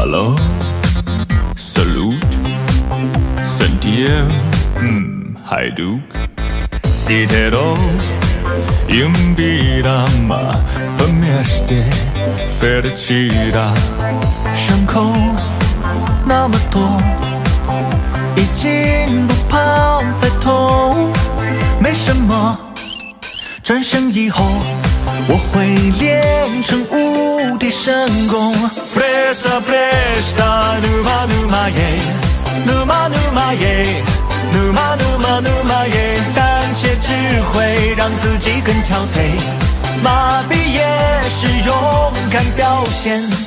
Hello, salute, sentier, hajduk. Sitero, imbirama, помеште, ферчира. 伤口那么多，已经不怕再痛，没什么。转身以后，我会练成无敌神功。Fresa presta numa numa ye, numa numa ye, numa numa numa ye。胆怯只会让自己更憔悴，麻痹也是勇敢表现。